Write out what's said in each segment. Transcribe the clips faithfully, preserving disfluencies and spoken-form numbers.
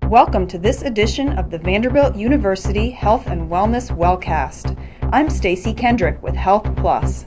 Welcome to this edition of the Vanderbilt University Health and Wellness Wellcast. I'm Stacy Kendrick with Health Plus.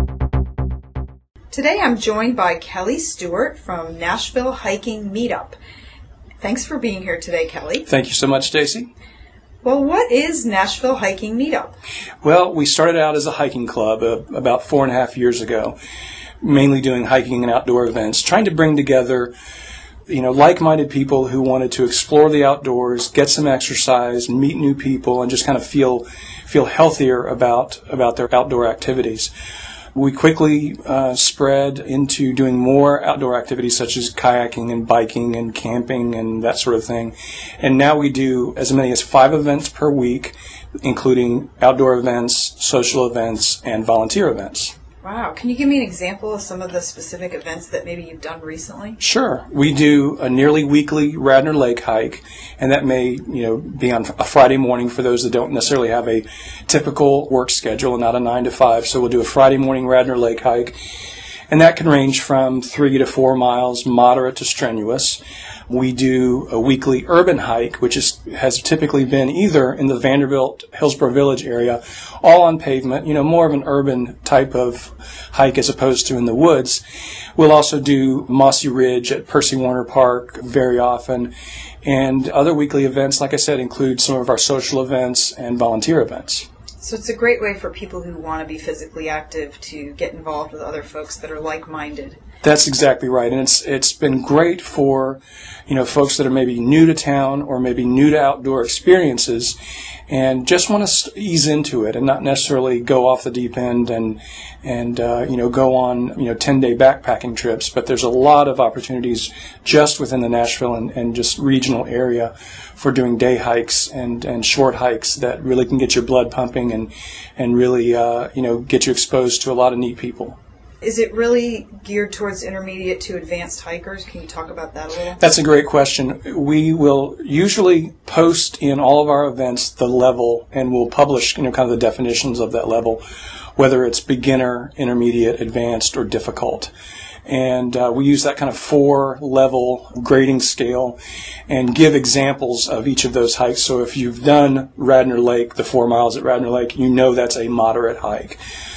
Today I'm joined by Kelly Stewart from Nashville Hiking Meetup. Thanks for being here today, Kelly. Thank you so much, Stacy. Well, what is Nashville Hiking Meetup? Well, we started out as a hiking club uh, about four and a half years ago, mainly doing hiking and outdoor events, trying to bring together you know, like-minded people who wanted to explore the outdoors, get some exercise, meet new people, and just kind of feel feel healthier about about their outdoor activities. We quickly uh, spread into doing more outdoor activities such as kayaking and biking and camping and that sort of thing. And now we do as many as five events per week, including outdoor events, social events, and volunteer events. Wow. Can you give me an example of some of the specific events that maybe you've done recently? Sure. We do a nearly weekly Radnor Lake hike, and that may, you know, be on a Friday morning for those that don't necessarily have a typical work schedule and not a nine to five. So we'll do a Friday morning Radnor Lake hike, and that can range from three to four miles, moderate to strenuous. We do a weekly urban hike, which is, has typically been either in the Vanderbilt, Hillsborough Village area, all on pavement, you know, more of an urban type of hike as opposed to in the woods. We'll also do Mossy Ridge at Percy Warner Park very often. And other weekly events, like I said, include some of our social events and volunteer events. So it's a great way for people who want to be physically active to get involved with other folks that are like-minded. That's exactly right, and it's it's been great for, you know, folks that are maybe new to town or maybe new to outdoor experiences, and just want to ease into it and not necessarily go off the deep end and and uh, you know go on you know ten day backpacking trips. But there's a lot of opportunities just within the Nashville and, and just regional area for doing day hikes and, and short hikes that really can get your blood pumping and and really uh, you know get you exposed to a lot of neat people. Is it really geared towards intermediate to advanced hikers? Can you talk about that a little? That's a great question. We will usually post in all of our events the level, and we'll publish, you know, kind of the definitions of that level, whether it's beginner, intermediate, advanced, or difficult. And uh, we use that kind of four-level grading scale and give examples of each of those hikes. So if you've done Radnor Lake, the four miles at Radnor Lake, you know that's a moderate hike.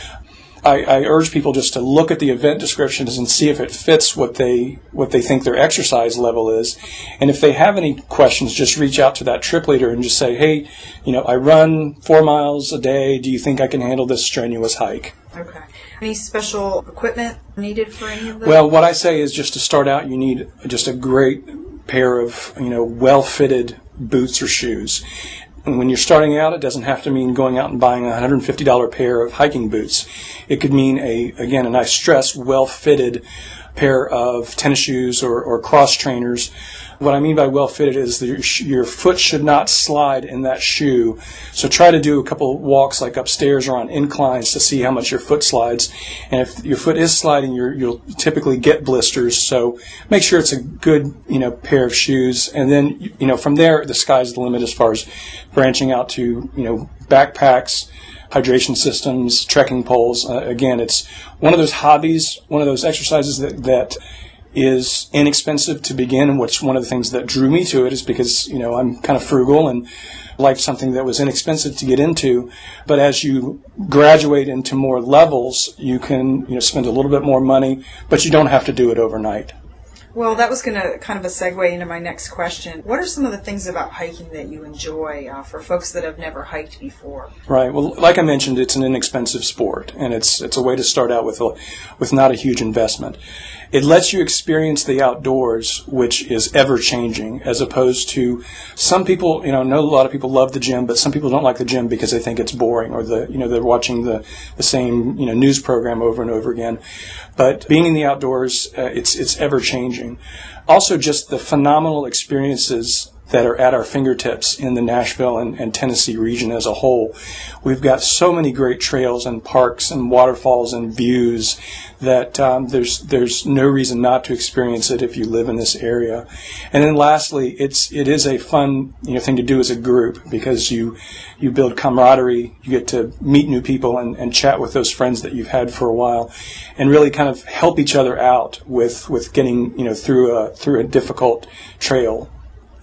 I, I urge people just to look at the event descriptions and see if it fits what they what they think their exercise level is. And if they have any questions, just reach out to that trip leader and just say, hey, you know, I run four miles a day. Do you think I can handle this strenuous hike? Okay. Any special equipment needed for any of those? Well, what I say is just to start out, you need just a great pair of, you know, well-fitted boots or shoes. And when you're starting out, it doesn't have to mean going out and buying a one hundred fifty dollars pair of hiking boots. It could mean, a again, and I stress, well-fitted pair of tennis shoes or, or cross trainers. What I mean by well-fitted is that your, your foot should not slide in that shoe. So try to do a couple walks like upstairs or on inclines to see how much your foot slides. And if your foot is sliding, you're, you'll typically get blisters. So make sure it's a good, you know, pair of shoes. And then, you know, from there, the sky's the limit as far as branching out to, you know, backpacks, hydration systems, trekking poles. Uh, again, it's one of those hobbies, one of those exercises that, that is inexpensive to begin, and what's one of the things that drew me to it is because, you know, I'm kind of frugal and like something that was inexpensive to get into. But as you graduate into more levels, you can, you know, spend a little bit more money, but you don't have to do it overnight. Well, that was going to kind of a segue into my next question. What are some of the things about hiking that you enjoy uh, for folks that have never hiked before? Right. Well, like I mentioned, it's an inexpensive sport, and it's it's a way to start out with a, with not a huge investment. It lets you experience the outdoors, which is ever-changing, as opposed to some people, you know, I know a lot of people love the gym, but some people don't like the gym because they think it's boring, or the, you know, they're watching the, the same, you know, news program over and over again. But being in the outdoors, uh, it's it's ever-changing. Also, just the phenomenal experiences that are at our fingertips in the Nashville and, and Tennessee region as a whole. We've got so many great trails and parks and waterfalls and views that um, there's there's no reason not to experience it if you live in this area. And then lastly, it's it is a fun, you know, thing to do as a group, because you you build camaraderie, you get to meet new people and, and chat with those friends that you've had for a while, and really kind of help each other out with, with getting, you know, through a through a difficult trail.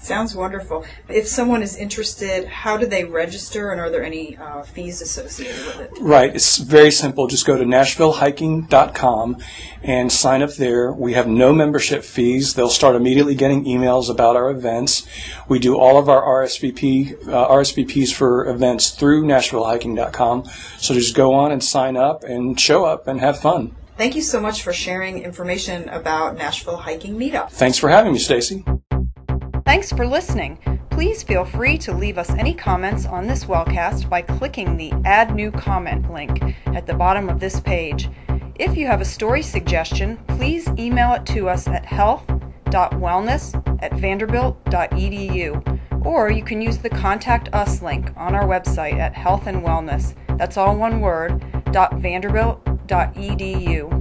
Sounds wonderful. If someone is interested, how do they register, and are there any uh, fees associated with it? Right. It's very simple. Just go to nashville hiking dot com and sign up there. We have no membership fees. They'll start immediately getting emails about our events. We do all of our R S V P uh, R S V Ps for events through nashville hiking dot com. So just go on and sign up and show up and have fun. Thank you so much for sharing information about Nashville Hiking Meetup. Thanks for having me, Stacy. Thanks for listening. Please feel free to leave us any comments on this wellcast by clicking the Add New Comment link at the bottom of this page. If you have a story suggestion, please email it to us at health dot wellness at vanderbilt dot e d u, or you can use the Contact Us link on our website at health and wellness, that's all one word, dot vanderbilt dot e d u.